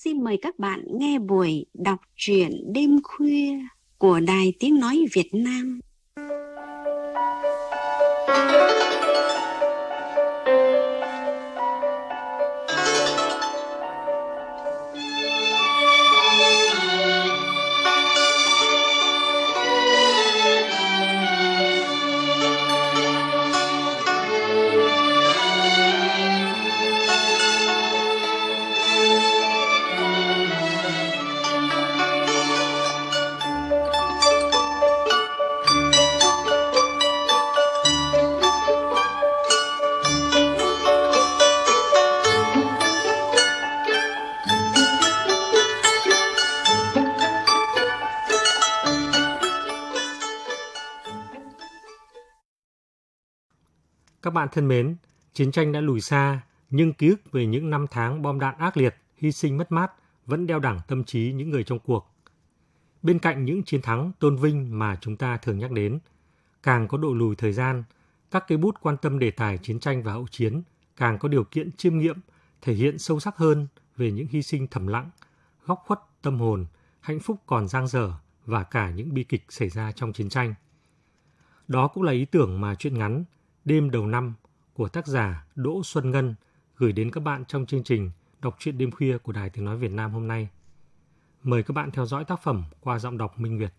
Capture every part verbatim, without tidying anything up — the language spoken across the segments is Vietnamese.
xin mời các bạn nghe buổi đọc truyện đêm khuya của Đài Tiếng Nói Việt Nam. Các bạn thân mến, chiến tranh đã lùi xa, nhưng ký ức về những năm tháng bom đạn ác liệt, hy sinh mất mát vẫn đeo đẳng tâm trí những người trong cuộc. Bên cạnh những chiến thắng tôn vinh mà chúng ta thường nhắc đến, càng có độ lùi thời gian, các cây bút quan tâm đề tài chiến tranh và hậu chiến càng có điều kiện chiêm nghiệm, thể hiện sâu sắc hơn về những hy sinh thầm lặng, góc khuất tâm hồn, hạnh phúc còn dang dở và cả những bi kịch xảy ra trong chiến tranh. Đó cũng là ý tưởng mà truyện ngắn Đêm đầu năm của tác giả Đỗ Xuân Ngân gửi đến các bạn trong chương trình Đọc truyện đêm khuya của Đài Tiếng Nói Việt Nam hôm nay. Mời các bạn theo dõi tác phẩm qua giọng đọc Minh Việt.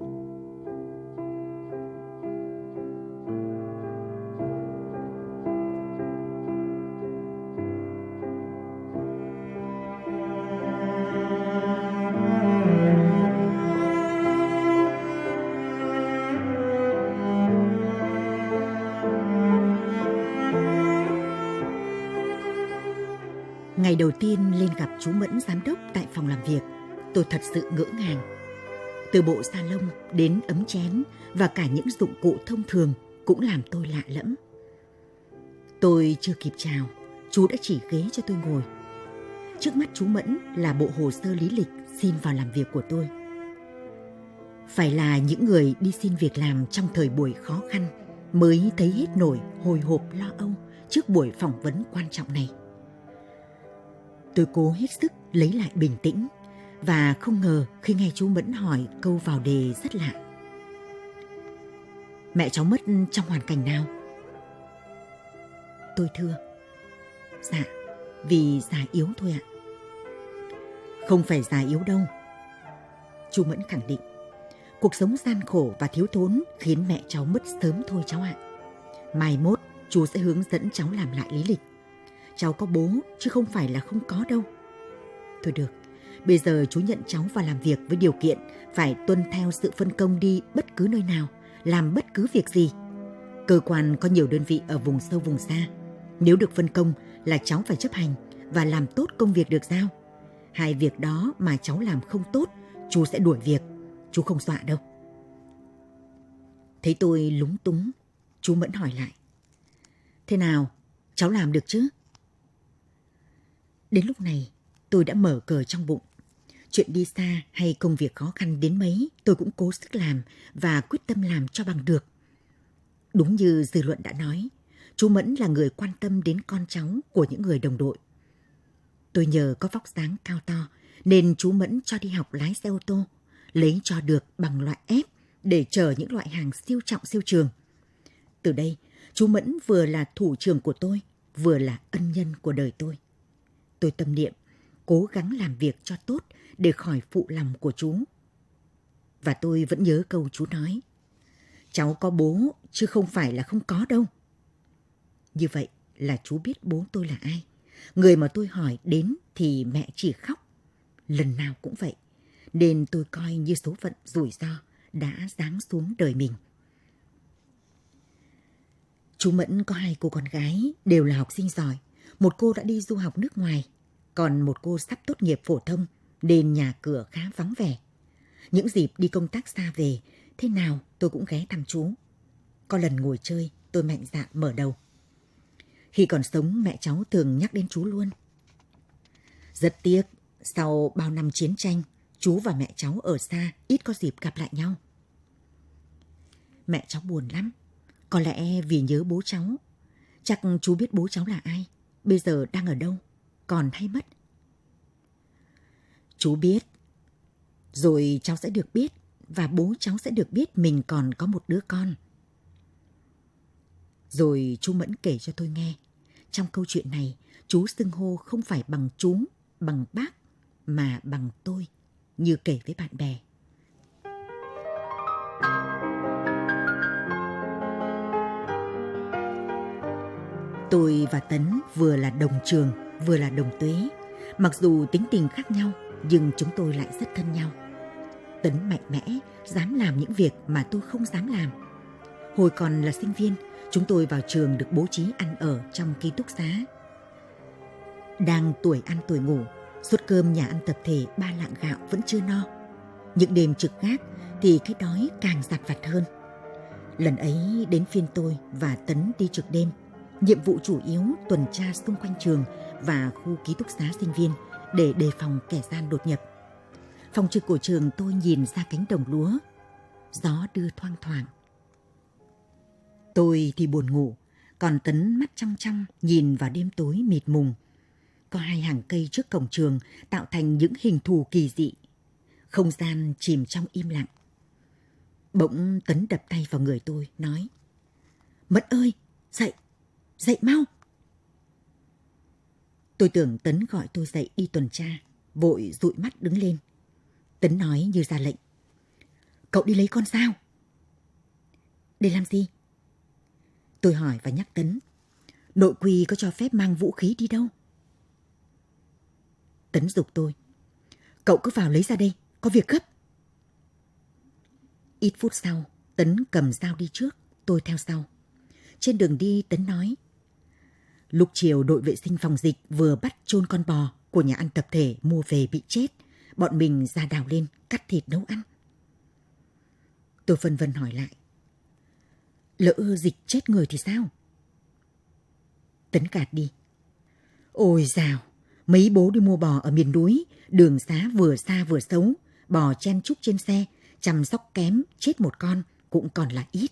Ngày đầu tiên lên gặp chú Mẫn giám đốc tại phòng làm việc, tôi thật sự ngỡ ngàng. Từ bộ sa lông đến ấm chén và cả những dụng cụ thông thường cũng làm tôi lạ lẫm. Tôi chưa kịp chào, chú đã chỉ ghế cho tôi ngồi. Trước mắt chú Mẫn là bộ hồ sơ lý lịch xin vào làm việc của tôi. Phải là những người đi xin việc làm trong thời buổi khó khăn mới thấy hết nổi hồi hộp lo âu trước buổi phỏng vấn quan trọng này. Tôi cố hết sức lấy lại bình tĩnh và không ngờ khi nghe chú Mẫn hỏi câu vào đề rất lạ. Mẹ cháu mất trong hoàn cảnh nào? Tôi thưa, dạ, vì già yếu thôi ạ. Không phải già yếu đâu. Chú Mẫn khẳng định, cuộc sống gian khổ và thiếu thốn khiến mẹ cháu mất sớm thôi cháu ạ. Mai mốt chú sẽ hướng dẫn cháu làm lại lý lịch. Cháu có bố chứ không phải là không có đâu. Thôi được, bây giờ chú nhận cháu vào làm việc với điều kiện phải tuân theo sự phân công đi bất cứ nơi nào, làm bất cứ việc gì. Cơ quan có nhiều đơn vị ở vùng sâu vùng xa. Nếu được phân công là cháu phải chấp hành và làm tốt công việc được giao. Hai việc đó mà cháu làm không tốt, chú sẽ đuổi việc. Chú không dọa đâu. Thấy tôi lúng túng, chú Mẫn hỏi lại. Thế nào, cháu làm được chứ? Đến lúc này, tôi đã mở cờ trong bụng. Chuyện đi xa hay công việc khó khăn đến mấy, tôi cũng cố sức làm và quyết tâm làm cho bằng được. Đúng như dư luận đã nói, chú Mẫn là người quan tâm đến con cháu của những người đồng đội. Tôi nhờ có vóc dáng cao to, nên chú Mẫn cho đi học lái xe ô tô, lấy cho được bằng loại ép để chở những loại hàng siêu trọng siêu trường. Từ đây, chú Mẫn vừa là thủ trưởng của tôi, vừa là ân nhân của đời tôi. Tôi tâm niệm, cố gắng làm việc cho tốt để khỏi phụ lòng của chú. Và tôi vẫn nhớ câu chú nói, cháu có bố chứ không phải là không có đâu. Như vậy là chú biết bố tôi là ai. Người mà tôi hỏi đến thì mẹ chỉ khóc. Lần nào cũng vậy. Nên tôi coi như số phận rủi ro đã giáng xuống đời mình. Chú Mẫn có hai cô con gái, đều là học sinh giỏi. Một cô đã đi du học nước ngoài, còn một cô sắp tốt nghiệp phổ thông, nên nhà cửa khá vắng vẻ. Những dịp đi công tác xa về, thế nào tôi cũng ghé thăm chú. Có lần ngồi chơi, tôi mạnh dạn mở đầu. Khi còn sống, mẹ cháu thường nhắc đến chú luôn. Rất tiếc, sau bao năm chiến tranh, chú và mẹ cháu ở xa, ít có dịp gặp lại nhau. Mẹ cháu buồn lắm, có lẽ vì nhớ bố cháu. Chắc chú biết bố cháu là ai, bây giờ đang ở đâu, còn hay mất. Chú biết. Rồi cháu sẽ được biết, và bố cháu sẽ được biết mình còn có một đứa con. Rồi chú Mẫn kể cho tôi nghe, trong câu chuyện này, chú xưng hô không phải bằng chú, bằng bác, mà bằng tôi, như kể với bạn bè. Tôi và Tấn vừa là đồng trường, vừa là đồng tuế. Mặc dù tính tình khác nhau, nhưng chúng tôi lại rất thân nhau. Tấn mạnh mẽ, dám làm những việc mà tôi không dám làm. Hồi còn là sinh viên, chúng tôi vào trường được bố trí ăn ở trong ký túc xá. Đang tuổi ăn tuổi ngủ, suất cơm nhà ăn tập thể ba lạng gạo vẫn chưa no. Những đêm trực gác thì cái đói càng dạt vặt hơn. Lần ấy đến phiên tôi và Tấn đi trực đêm. Nhiệm vụ chủ yếu tuần tra xung quanh trường và khu ký túc xá sinh viên để đề phòng kẻ gian đột nhập. Phòng trực của trường tôi nhìn ra cánh đồng lúa. Gió đưa thoang thoảng. Tôi thì buồn ngủ, còn Tấn mắt trong trong nhìn vào đêm tối mịt mùng. Có hai hàng cây trước cổng trường tạo thành những hình thù kỳ dị. Không gian chìm trong im lặng. Bỗng Tấn đập tay vào người tôi, nói: Mẫn ơi, dậy, dậy mau. Tôi tưởng Tấn gọi tôi dậy đi tuần tra, vội dụi mắt đứng lên. Tấn nói như ra lệnh: Cậu đi lấy con dao. Để làm gì? Tôi hỏi và nhắc Tấn: Nội quy có cho phép mang vũ khí đi đâu? Tấn giục tôi: Cậu cứ vào lấy ra đây, có việc gấp. Ít phút sau, Tấn cầm dao đi trước, tôi theo sau. Trên đường đi, Tấn nói: Lúc chiều đội vệ sinh phòng dịch vừa bắt chôn con bò của nhà ăn tập thể mua về bị chết. Bọn mình ra đào lên, cắt thịt nấu ăn. Tôi phân vân hỏi lại: Lỡ dịch chết người thì sao? Tấn gạt đi: Ôi dào, mấy bố đi mua bò ở miền núi, đường xá vừa xa vừa xấu, bò chen chúc trên xe, chăm sóc kém, chết một con cũng còn là ít.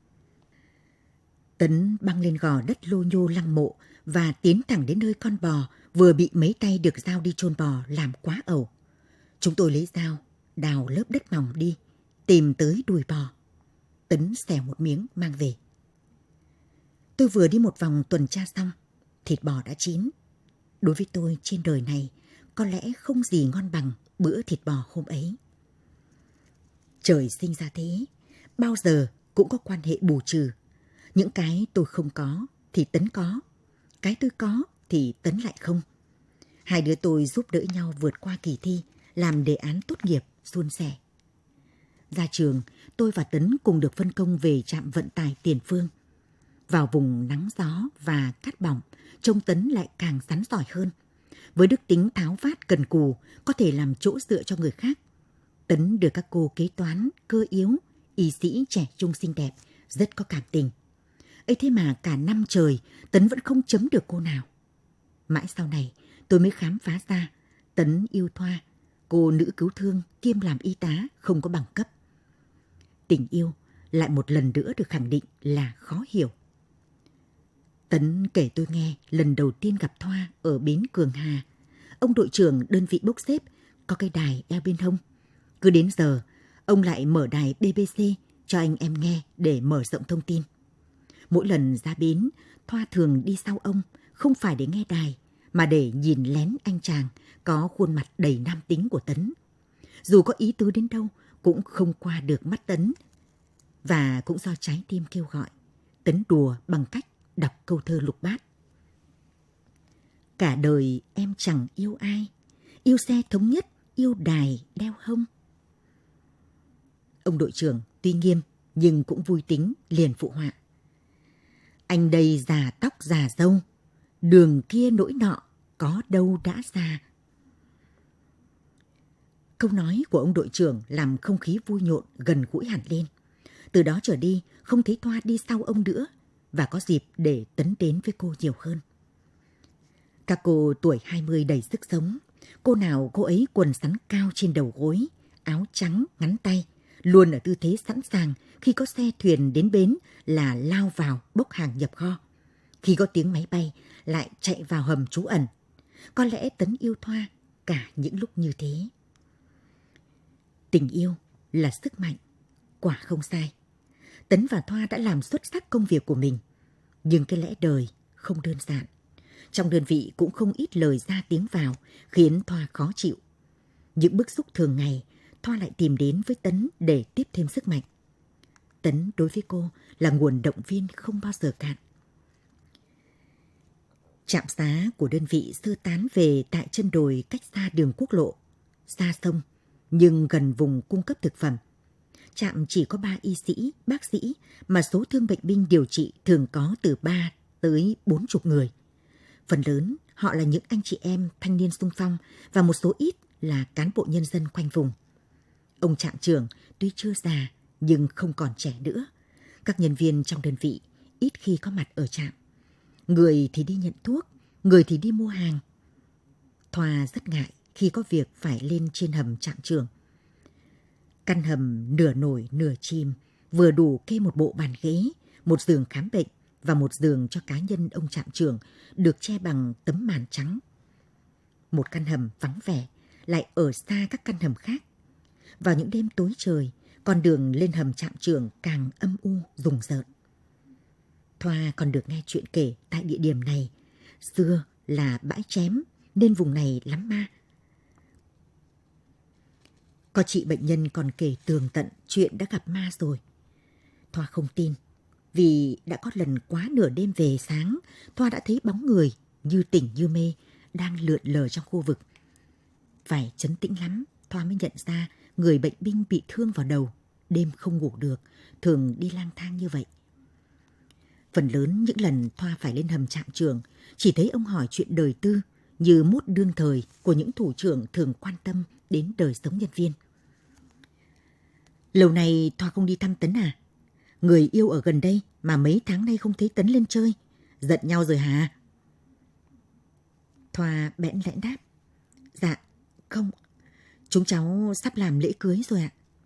Tấn băng lên gò đất lô nhô lăng mộ và tiến thẳng đến nơi con bò vừa bị mấy tay được dao đi chôn bò làm quá ẩu. Chúng tôi lấy dao, đào lớp đất mỏng đi, tìm tới đùi bò. Tấn xẻo một miếng mang về. Tôi vừa đi một vòng tuần tra xong, thịt bò đã chín. Đối với tôi trên đời này, có lẽ không gì ngon bằng bữa thịt bò hôm ấy. Trời sinh ra thế, bao giờ cũng có quan hệ bù trừ. Những cái tôi không có thì Tấn có, cái tôi có thì Tấn lại không. Hai đứa tôi giúp đỡ nhau vượt qua kỳ thi, làm đề án tốt nghiệp suôn sẻ. Ra trường, tôi và Tấn cùng được phân công về trạm vận tải Tiền Phương. Vào vùng nắng gió và cát bỏng, trông Tấn lại càng rắn giỏi hơn. Với đức tính tháo vát cần cù, có thể làm chỗ dựa cho người khác. Tấn được các cô kế toán, cơ yếu, y sĩ trẻ trung xinh đẹp, rất có cảm tình. Ấy thế mà cả năm trời, Tấn vẫn không chấm được cô nào. Mãi sau này, tôi mới khám phá ra Tấn yêu Thoa, cô nữ cứu thương kiêm làm y tá không có bằng cấp. Tình yêu lại một lần nữa được khẳng định là khó hiểu. Tấn kể tôi nghe lần đầu tiên gặp Thoa ở bến Cường Hà. Ông đội trưởng đơn vị bốc xếp có cái đài đeo bên hông. Cứ đến giờ, ông lại mở đài bê bê xê cho anh em nghe để mở rộng thông tin. Mỗi lần ra bến, Thoa thường đi sau ông, không phải để nghe đài, mà để nhìn lén anh chàng có khuôn mặt đầy nam tính của Tấn. Dù có ý tứ đến đâu, cũng không qua được mắt Tấn. Và cũng do trái tim kêu gọi, Tấn đùa bằng cách đọc câu thơ Lục Bát. Cả đời em chẳng yêu ai, yêu xe thống nhất, yêu đài đeo hông. Ông đội trưởng tuy nghiêm nhưng cũng vui tính, liền phụ họa: Anh đây già tóc già râu, đường kia nỗi nọ có đâu đã già. Câu nói của ông đội trưởng làm không khí vui nhộn gần gũi hẳn lên. Từ đó trở đi không thấy Thoa đi sau ông nữa, và có dịp để Tấn đến với cô nhiều hơn. Các cô tuổi hai mươi đầy sức sống, cô nào cô ấy quần sắn cao trên đầu gối, áo trắng ngắn tay, luôn ở tư thế sẵn sàng khi có xe thuyền đến bến là lao vào bốc hàng nhập kho. Khi có tiếng máy bay lại chạy vào hầm trú ẩn. Có lẽ Tấn yêu Thoa cả những lúc như thế. Tình yêu là sức mạnh, quả không sai. Tấn và Thoa đã làm xuất sắc công việc của mình. Nhưng cái lẽ đời không đơn giản. Trong đơn vị cũng không ít lời ra tiếng vào, khiến Thoa khó chịu. Những bức xúc thường ngày, Thoa lại tìm đến với Tấn để tiếp thêm sức mạnh. Tấn đối với cô là nguồn động viên không bao giờ cạn. Trạm xá của đơn vị sơ tán về tại chân đồi cách xa đường quốc lộ, xa sông, nhưng gần vùng cung cấp thực phẩm. Trạm chỉ có ba y sĩ, bác sĩ, mà số thương bệnh binh điều trị thường có từ ba tới bốn chục người. Phần lớn họ là những anh chị em thanh niên xung phong và một số ít là cán bộ nhân dân quanh vùng. Ông trạm trưởng tuy chưa già nhưng không còn trẻ nữa. Các nhân viên trong đơn vị ít khi có mặt ở trạm. Người thì đi nhận thuốc, người thì đi mua hàng. Thoa rất ngại khi có việc phải lên trên hầm trạm trưởng. Căn hầm nửa nổi nửa chìm, vừa đủ kê một bộ bàn ghế, một giường khám bệnh và một giường cho cá nhân ông trạm trưởng được che bằng tấm màn trắng. Một căn hầm vắng vẻ, lại ở xa các căn hầm khác. Vào những đêm tối trời, con đường lên hầm trạm trưởng càng âm u rùng rợn. Thoa còn được nghe chuyện kể tại địa điểm này. Xưa là bãi chém nên vùng này lắm ma. Có chị bệnh nhân còn kể tường tận chuyện đã gặp ma rồi. Thoa không tin, vì đã có lần quá nửa đêm về sáng, Thoa đã thấy bóng người như tỉnh như mê đang lượn lờ trong khu vực. Phải trấn tĩnh lắm, Thoa mới nhận ra người bệnh binh bị thương vào đầu, đêm không ngủ được, thường đi lang thang như vậy. Phần lớn những lần Thoa phải lên hầm trạm trưởng, chỉ thấy ông hỏi chuyện đời tư như mốt đương thời của những thủ trưởng thường quan tâm đến đời sống nhân viên. Lâu nay Thoa không đi thăm Tấn à? Người yêu ở gần đây mà mấy tháng nay không thấy Tấn lên chơi. Giận nhau rồi hả? Thoa bẽn lẽn đáp. Dạ, không. Chúng cháu sắp làm lễ cưới rồi ạ.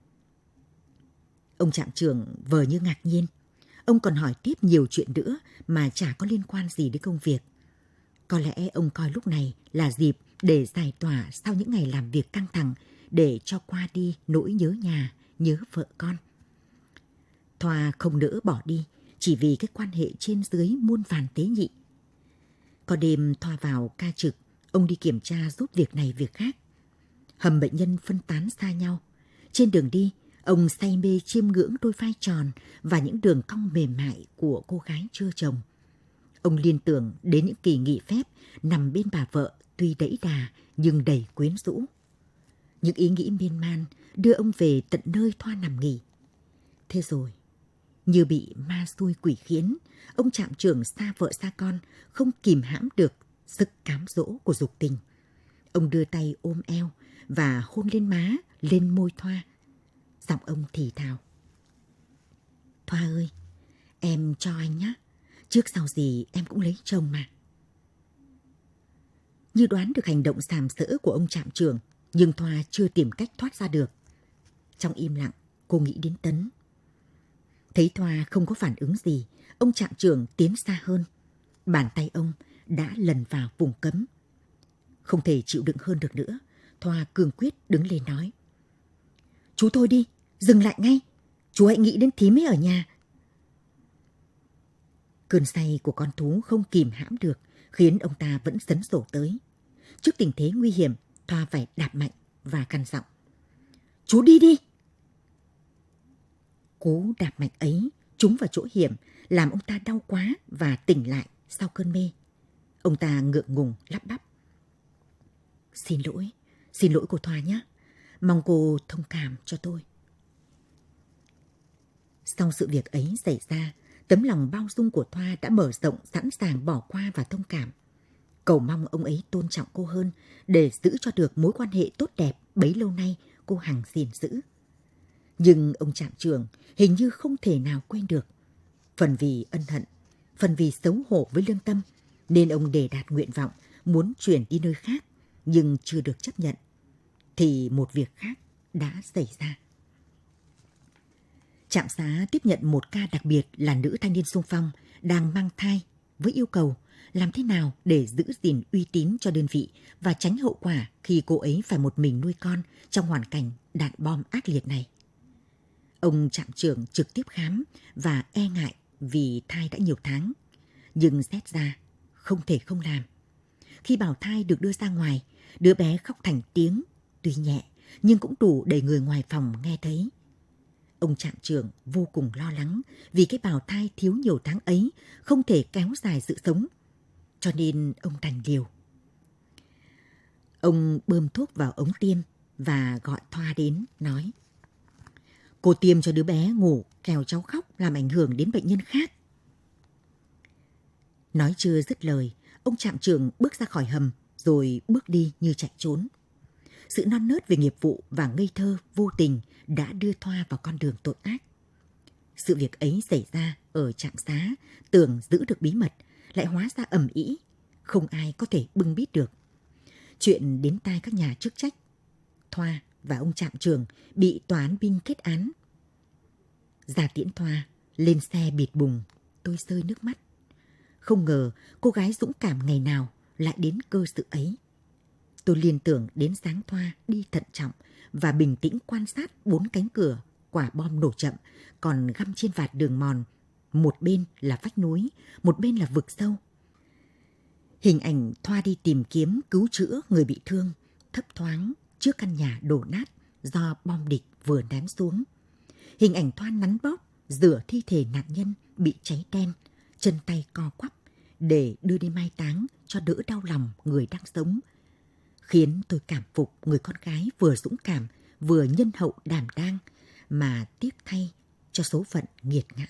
Ông trạm trưởng vờ như ngạc nhiên. Ông còn hỏi tiếp nhiều chuyện nữa mà chả có liên quan gì đến công việc. Có lẽ ông coi lúc này là dịp để giải tỏa sau những ngày làm việc căng thẳng, để cho qua đi nỗi nhớ nhà, nhớ vợ con. Thoa không nỡ bỏ đi chỉ vì cái quan hệ trên dưới muôn vàn tế nhị. Có đêm Thoa vào ca trực, ông đi kiểm tra giúp việc này việc khác. Hầm bệnh nhân phân tán xa nhau. Trên đường đi, ông say mê chiêm ngưỡng đôi vai tròn và những đường cong mềm mại của cô gái chưa chồng. Ông liên tưởng đến những kỳ nghỉ phép nằm bên bà vợ tuy đẫy đà nhưng đầy quyến rũ. Những ý nghĩ miên man đưa ông về tận nơi Thoa nằm nghỉ. Thế rồi, như bị ma xui quỷ khiến, ông trạm trưởng xa vợ xa con, không kìm hãm được sức cám dỗ của dục tình. Ông đưa tay ôm eo và hôn lên má, lên môi Thoa. Giọng ông thì thào. Thoa ơi, em cho anh nhé. Trước sau gì em cũng lấy chồng mà. Như đoán được hành động sàm sỡ của ông trạm trưởng, nhưng Thoa chưa tìm cách thoát ra được. Trong im lặng, cô nghĩ đến Tấn. Thấy Thoa không có phản ứng gì, ông trạm trưởng tiến xa hơn. Bàn tay ông đã lần vào vùng cấm. Không thể chịu đựng hơn được nữa, Thoa cương quyết đứng lên nói. Chú thôi đi, dừng lại ngay. Chú hãy nghĩ đến thím ấy ở nhà. Cơn say của con thú không kìm hãm được, khiến ông ta vẫn sấn sổ tới. Trước tình thế nguy hiểm, Thoa phải đạp mạnh và căn giọng. Chú đi đi! Cú đạp mạnh ấy trúng vào chỗ hiểm, làm ông ta đau quá và tỉnh lại sau cơn mê. Ông ta ngượng ngùng lắp bắp. Xin lỗi, xin lỗi cô Thoa nhé. Mong cô thông cảm cho tôi. Sau sự việc ấy xảy ra, tấm lòng bao dung của Thoa đã mở rộng, sẵn sàng bỏ qua và thông cảm. Cầu mong ông ấy tôn trọng cô hơn để giữ cho được mối quan hệ tốt đẹp bấy lâu nay cô hằng gìn giữ. Nhưng ông trạm trưởng hình như không thể nào quên được. Phần vì ân hận, phần vì xấu hổ với lương tâm, nên ông đề đạt nguyện vọng muốn chuyển đi nơi khác, nhưng chưa được chấp nhận. Thì một việc khác đã xảy ra. Trạm xá tiếp nhận một ca đặc biệt là nữ thanh niên xung phong đang mang thai với yêu cầu làm thế nào để giữ gìn uy tín cho đơn vị và tránh hậu quả khi cô ấy phải một mình nuôi con trong hoàn cảnh đạn bom ác liệt này. Ông trạm trưởng trực tiếp khám và e ngại vì thai đã nhiều tháng, nhưng xét ra không thể không làm. Khi bào thai được đưa ra ngoài, đứa bé khóc thành tiếng, tuy nhẹ nhưng cũng đủ để người ngoài phòng nghe thấy. Ông trạm trưởng vô cùng lo lắng vì cái bào thai thiếu nhiều tháng ấy không thể kéo dài sự sống, cho nên ông đành liều. Ông bơm thuốc vào ống tiêm và gọi Thoa đến, nói: "Cô tiêm cho đứa bé ngủ, kẻo cháu khóc làm ảnh hưởng đến bệnh nhân khác." Nói chưa dứt lời, ông trạm trưởng bước ra khỏi hầm rồi bước đi như chạy trốn. Sự non nớt về nghiệp vụ và ngây thơ vô tình đã đưa Thoa vào con đường tội ác. Sự việc ấy xảy ra ở trạm xá, tưởng giữ được bí mật, lại hóa ra ầm ĩ, không ai có thể bưng bít được. Chuyện đến tai các nhà chức trách, Thoa và ông trạm trưởng bị tòa án binh kết án. Ra tiễn Thoa, lên xe bịt bùng, tôi rơi nước mắt. Không ngờ cô gái dũng cảm ngày nào lại đến cơ sự ấy. Tôi liên tưởng đến dáng Thoa đi thận trọng và bình tĩnh quan sát bốn cánh cửa quả bom nổ chậm còn găm trên vạt đường mòn. Một bên là vách núi, một bên là vực sâu. Hình ảnh Thoa đi tìm kiếm cứu chữa người bị thương thấp thoáng trước căn nhà đổ nát do bom địch vừa ném xuống. Hình ảnh Thoa nắn bóp rửa thi thể nạn nhân bị cháy đen, chân tay co quắp để đưa đi mai táng cho đỡ đau lòng người đang sống, khiến tôi cảm phục người con gái vừa dũng cảm vừa nhân hậu đảm đang mà tiếc thay cho số phận nghiệt ngã.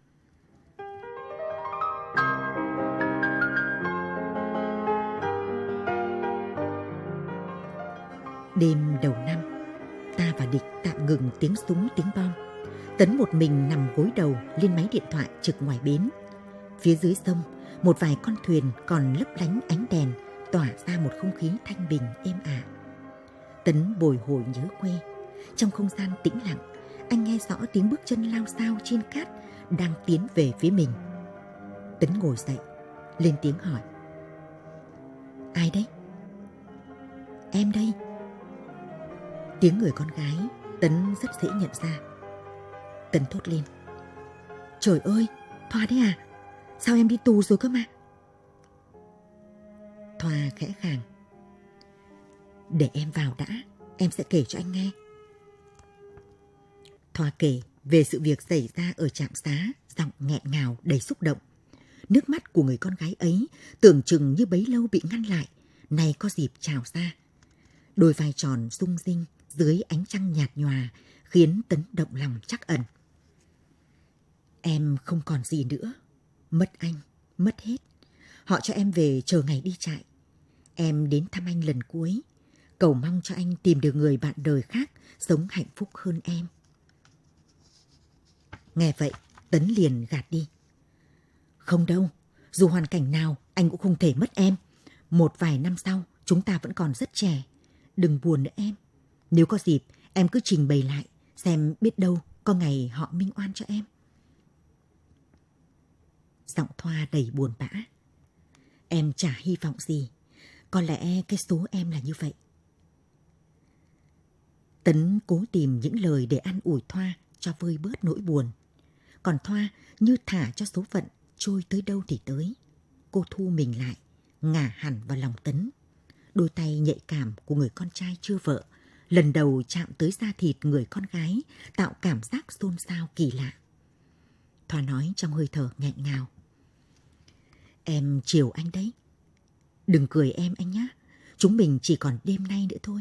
Đêm đầu năm, ta và địch tạm ngừng tiếng súng tiếng bom. Tấn một mình nằm gối đầu lên máy điện thoại trực ngoài bến. Phía dưới sông, một vài con thuyền còn lấp lánh ánh đèn tỏa ra một không khí thanh bình êm ả. Tấn bồi hồi nhớ quê. Trong không gian tĩnh lặng, anh nghe rõ tiếng bước chân lao xao trên cát đang tiến về phía mình. Tấn ngồi dậy, lên tiếng hỏi: "Ai đấy?" "Em đây." Tiếng người con gái Tấn rất dễ nhận ra. Tấn thốt lên: "Trời ơi, Thoa đấy à? Sao em đi tù rồi cơ mà?" Thoa khẽ khàng: "Để em vào đã, em sẽ kể cho anh nghe." Thoa kể về sự việc xảy ra ở trạm xá, giọng nghẹn ngào đầy xúc động. Nước mắt của người con gái ấy tưởng chừng như bấy lâu bị ngăn lại, nay có dịp trào ra. Đôi vai tròn rung rinh dưới ánh trăng nhạt nhòa khiến Tấn động lòng trắc ẩn. "Em không còn gì nữa. Mất anh, mất hết. Họ cho em về chờ ngày đi trại. Em đến thăm anh lần cuối, cầu mong cho anh tìm được người bạn đời khác sống hạnh phúc hơn em." Nghe vậy, Tấn liền gạt đi: "Không đâu, dù hoàn cảnh nào anh cũng không thể mất em. Một vài năm sau, chúng ta vẫn còn rất trẻ. Đừng buồn nữa em. Nếu có dịp, em cứ trình bày lại, xem biết đâu có ngày họ minh oan cho em." Giọng Thoa đầy buồn bã: "Em chả hy vọng gì. Có lẽ cái số em là như vậy." Tấn cố tìm những lời để an ủi Thoa cho vơi bớt nỗi buồn. Còn Thoa như thả cho số phận trôi tới đâu thì tới. Cô thu mình lại, ngả hẳn vào lòng Tấn. Đôi tay nhạy cảm của người con trai chưa vợ lần đầu chạm tới da thịt người con gái, tạo cảm giác xôn xao kỳ lạ. Thoa nói trong hơi thở nghẹn ngào: "Em chiều anh đấy. Đừng cười em anh nhé. Chúng mình chỉ còn đêm nay nữa thôi."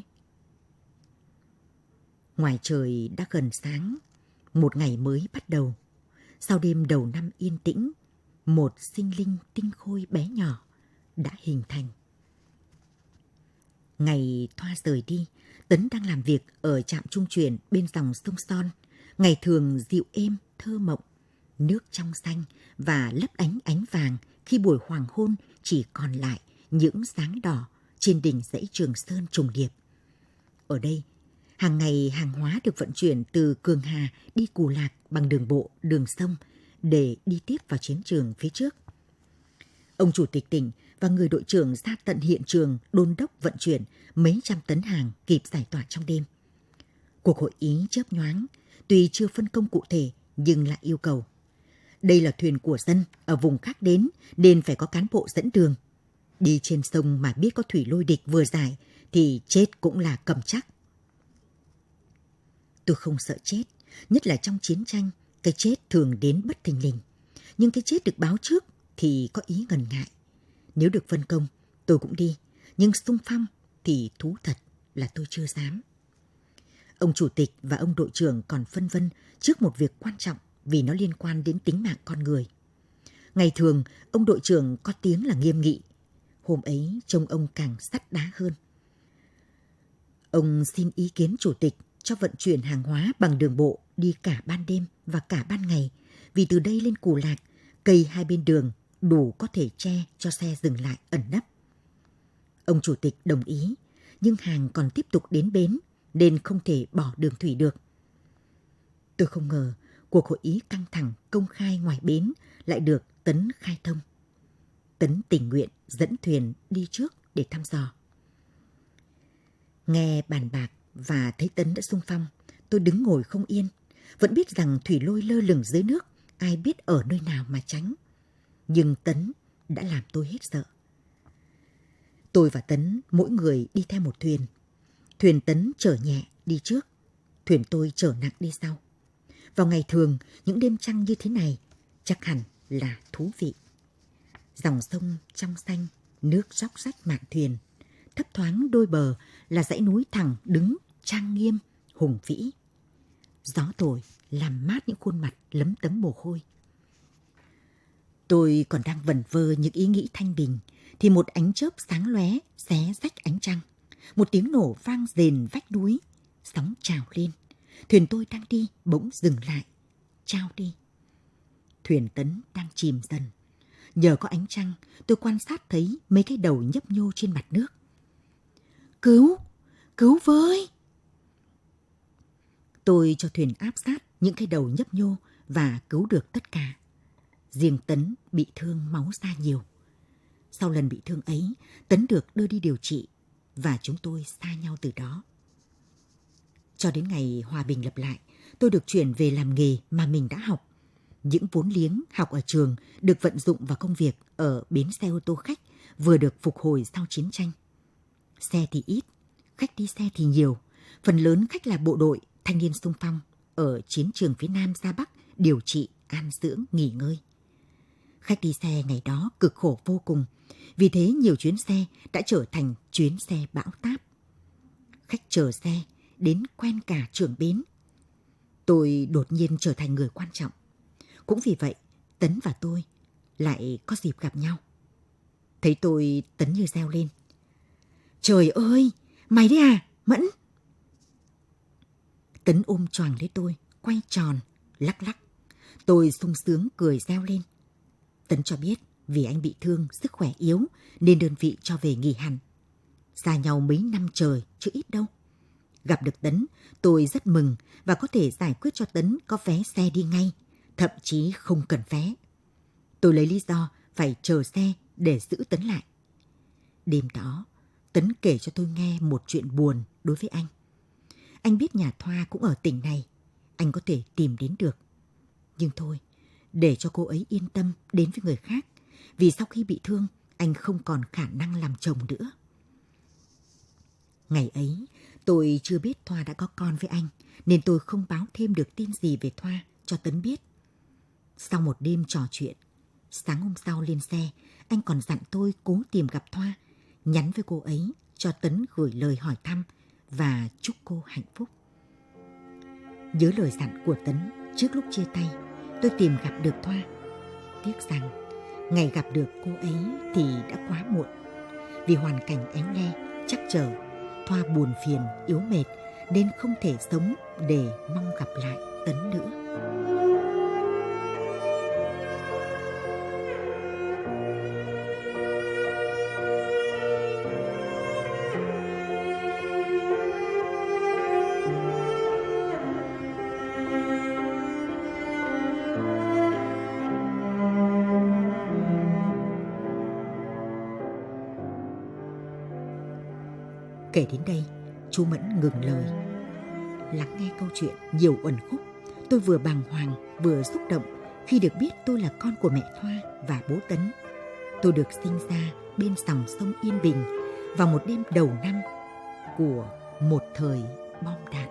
Ngoài trời đã gần sáng, một ngày mới bắt đầu. Sau đêm đầu năm yên tĩnh, một sinh linh tinh khôi bé nhỏ đã hình thành. Ngày Thoa rời đi, Tấn đang làm việc ở trạm trung chuyển bên dòng sông Son. Ngày thường dịu êm, thơ mộng, nước trong xanh và lấp ánh ánh vàng khi buổi hoàng hôn chỉ còn lại những dáng đỏ trên đỉnh dãy Trường Sơn trùng điệp. Ở đây, hàng ngày hàng hóa được vận chuyển từ Cường Hà đi Cù Lạc bằng đường bộ, đường sông để đi tiếp vào chiến trường phía trước. Ông chủ tịch tỉnh và người đội trưởng ra tận hiện trường đôn đốc vận chuyển mấy trăm tấn hàng kịp giải tỏa trong đêm. Cuộc hội ý chớp nhoáng, tuy chưa phân công cụ thể nhưng lại yêu cầu. Đây là thuyền của dân ở vùng khác đến nên phải có cán bộ dẫn đường. Đi trên sông mà biết có thủy lôi địch vừa giải thì chết cũng là cầm chắc. Tôi không sợ chết, nhất là trong chiến tranh, cái chết thường đến bất thình lình. Nhưng cái chết được báo trước thì có ý ngần ngại. Nếu được phân công, tôi cũng đi, nhưng xung phong thì thú thật là tôi chưa dám. Ông chủ tịch và ông đội trưởng còn phân vân trước một việc quan trọng vì nó liên quan đến tính mạng con người. Ngày thường, ông đội trưởng có tiếng là nghiêm nghị. Hôm ấy trông ông càng sắt đá hơn. Ông xin ý kiến chủ tịch cho vận chuyển hàng hóa bằng đường bộ đi cả ban đêm và cả ban ngày, vì từ đây lên Cù Lạc, cây hai bên đường đủ có thể che cho xe dừng lại ẩn nấp. Ông chủ tịch đồng ý, nhưng hàng còn tiếp tục đến bến nên không thể bỏ đường thủy được. Tôi không ngờ cuộc hội ý căng thẳng công khai ngoài bến lại được Tấn khai thông. Tấn tình nguyện dẫn thuyền đi trước để thăm dò. Nghe bàn bạc và thấy Tấn đã xung phong, tôi đứng ngồi không yên. Vẫn biết rằng thủy lôi lơ lửng dưới nước, ai biết ở nơi nào mà tránh. Nhưng Tấn đã làm tôi hết sợ. Tôi và Tấn mỗi người đi theo một thuyền. Thuyền Tấn chở nhẹ đi trước, thuyền tôi chở nặng đi sau. Vào ngày thường, những đêm trăng như thế này chắc hẳn là thú vị. Dòng sông trong xanh, nước róc rách mạn thuyền. Thấp thoáng đôi bờ là dãy núi thẳng đứng, trang nghiêm, hùng vĩ. Gió thổi làm mát những khuôn mặt lấm tấm mồ hôi. Tôi còn đang vẩn vơ những ý nghĩ thanh bình, thì một ánh chớp sáng lóe xé rách ánh trăng. Một tiếng nổ vang rền vách núi, sóng trào lên. Thuyền tôi đang đi bỗng dừng lại, trao đi. Thuyền Tấn đang chìm dần. Nhờ có ánh trăng, tôi quan sát thấy mấy cái đầu nhấp nhô trên mặt nước. Cứu! Cứu với! Tôi cho thuyền áp sát những cái đầu nhấp nhô và cứu được tất cả. Riêng Tấn bị thương máu ra nhiều. Sau lần bị thương ấy, Tấn được đưa đi điều trị và chúng tôi xa nhau từ đó. Cho đến ngày hòa bình lập lại, tôi được chuyển về làm nghề mà mình đã học. Những vốn liếng học ở trường được vận dụng vào công việc ở bến xe ô tô khách vừa được phục hồi sau chiến tranh. Xe thì ít, khách đi xe thì nhiều. Phần lớn khách là bộ đội, thanh niên xung phong ở chiến trường phía Nam ra Bắc điều trị, an dưỡng, nghỉ ngơi. Khách đi xe ngày đó cực khổ vô cùng, vì thế nhiều chuyến xe đã trở thành chuyến xe bão táp. Khách chờ xe đến quen cả trưởng bến. Tôi đột nhiên trở thành người quan trọng. Cũng vì vậy, Tấn và tôi lại có dịp gặp nhau. Thấy tôi, Tấn như reo lên. Trời ơi, mày đấy à, Mẫn? Tấn ôm choàng lấy tôi, quay tròn, lắc lắc. Tôi sung sướng cười reo lên. Tấn cho biết vì anh bị thương, sức khỏe yếu nên đơn vị cho về nghỉ hẳn. Xa nhau mấy năm trời chứ ít đâu. Gặp được Tấn, tôi rất mừng và có thể giải quyết cho Tấn có vé xe đi ngay, thậm chí không cần vé. Tôi lấy lý do phải chờ xe để giữ Tấn lại. Đêm đó, Tấn kể cho tôi nghe một chuyện buồn đối với anh. Anh biết nhà Thoa cũng ở tỉnh này, anh có thể tìm đến được. Nhưng thôi, để cho cô ấy yên tâm đến với người khác, vì sau khi bị thương, anh không còn khả năng làm chồng nữa. Ngày ấy, tôi chưa biết Thoa đã có con với anh, nên tôi không báo thêm được tin gì về Thoa cho Tấn biết. Sau một đêm trò chuyện, sáng hôm sau lên xe, anh còn dặn tôi cố tìm gặp Thoa, nhắn với cô ấy cho Tấn gửi lời hỏi thăm và chúc cô hạnh phúc. Nhớ lời dặn của Tấn trước lúc chia tay, tôi tìm gặp được Thoa. Tiếc rằng, ngày gặp được cô ấy thì đã quá muộn. Vì hoàn cảnh éo le, trắc trở, Thoa buồn phiền, yếu mệt nên không thể sống để mong gặp lại Tấn nữa. Kể đến đây, chú Mẫn ngừng lời. Lắng nghe câu chuyện nhiều uẩn khúc, tôi vừa bàng hoàng vừa xúc động khi được biết tôi là con của mẹ Thoa và bố Tấn. Tôi được sinh ra bên dòng sông Yên Bình vào một đêm đầu năm của một thời bom đạn.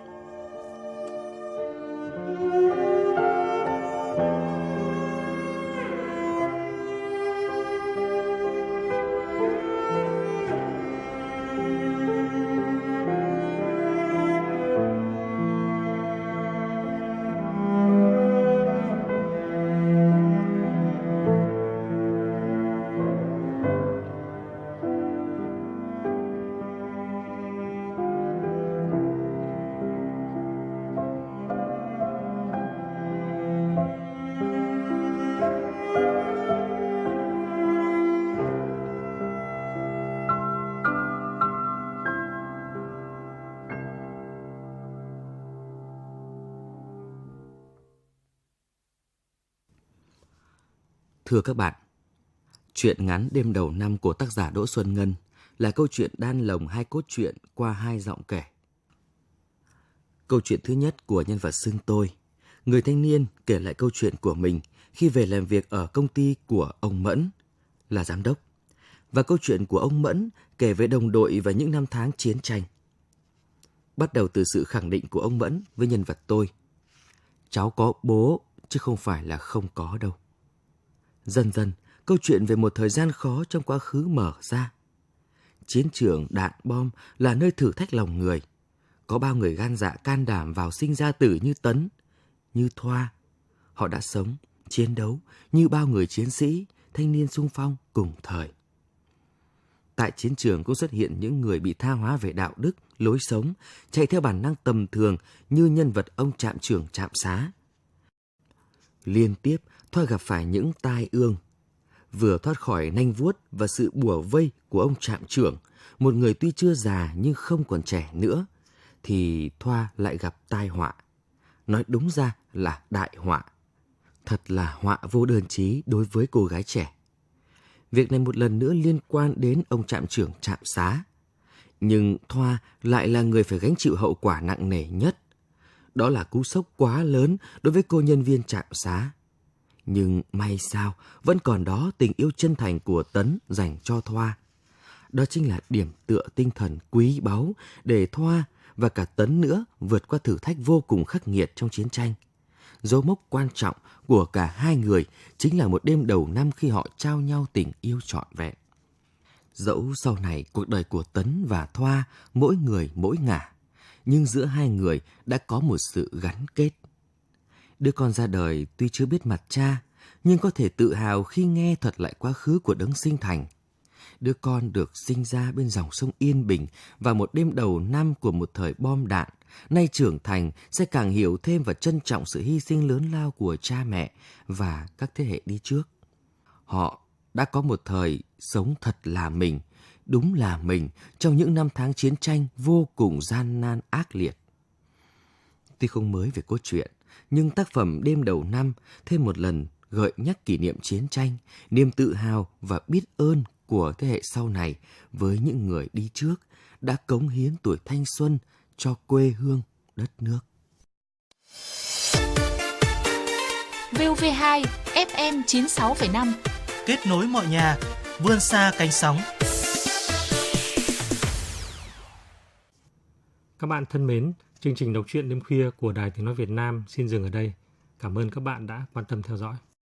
Thưa các bạn, truyện ngắn Đêm đầu năm của tác giả Đỗ Xuân Ngân là câu chuyện đan lồng hai cốt truyện qua hai giọng kể. Câu chuyện thứ nhất của nhân vật xưng tôi, người thanh niên kể lại câu chuyện của mình khi về làm việc ở công ty của ông Mẫn, là giám đốc. Và câu chuyện của ông Mẫn kể về đồng đội và những năm tháng chiến tranh. Bắt đầu từ sự khẳng định của ông Mẫn với nhân vật tôi. Cháu có bố chứ không phải là không có đâu. Dần dần, câu chuyện về một thời gian khó trong quá khứ mở ra. Chiến trường đạn bom là nơi thử thách lòng người. Có bao người gan dạ can đảm vào sinh ra tử như Tấn, như Thoa. Họ đã sống, chiến đấu như bao người chiến sĩ, thanh niên xung phong cùng thời. Tại chiến trường cũng xuất hiện những người bị tha hóa về đạo đức, lối sống, chạy theo bản năng tầm thường như nhân vật ông trạm trưởng trạm xá. Liên tiếp Thoa gặp phải những tai ương. Vừa thoát khỏi nanh vuốt và sự bủa vây của ông trạm trưởng, một người tuy chưa già nhưng không còn trẻ nữa, thì Thoa lại gặp tai họa. Nói đúng ra là đại họa. Thật là họa vô đơn chí đối với cô gái trẻ. Việc này một lần nữa liên quan đến ông trạm trưởng trạm xá. Nhưng Thoa lại là người phải gánh chịu hậu quả nặng nề nhất. Đó là cú sốc quá lớn đối với cô nhân viên trạm xá. Nhưng may sao vẫn còn đó tình yêu chân thành của Tấn dành cho Thoa. Đó chính là điểm tựa tinh thần quý báu để Thoa và cả Tấn nữa vượt qua thử thách vô cùng khắc nghiệt trong chiến tranh. Dấu mốc quan trọng của cả hai người chính là một đêm đầu năm khi họ trao nhau tình yêu trọn vẹn. Dẫu sau này cuộc đời của Tấn và Thoa mỗi người mỗi ngả, nhưng giữa hai người đã có một sự gắn kết. Đứa con ra đời tuy chưa biết mặt cha, nhưng có thể tự hào khi nghe thuật lại quá khứ của đấng sinh thành. Đứa con được sinh ra bên dòng sông Yên Bình vào một đêm đầu năm của một thời bom đạn, nay trưởng thành sẽ càng hiểu thêm và trân trọng sự hy sinh lớn lao của cha mẹ và các thế hệ đi trước. Họ đã có một thời sống thật là mình, đúng là mình trong những năm tháng chiến tranh vô cùng gian nan ác liệt. Tuy không mới về cốt truyện, nhưng tác phẩm Đêm đầu năm thêm một lần gợi nhắc kỷ niệm chiến tranh, niềm tự hào và biết ơn của thế hệ sau này với những người đi trước đã cống hiến tuổi thanh xuân cho quê hương đất nước. vê o vê hai ép em chín sáu phẩy năm kết nối mọi nhà, vươn xa cánh sóng. Các bạn thân mến, chương trình đọc truyện đêm khuya của Đài Tiếng nói Việt Nam xin dừng ở đây. Cảm ơn các bạn đã quan tâm theo dõi.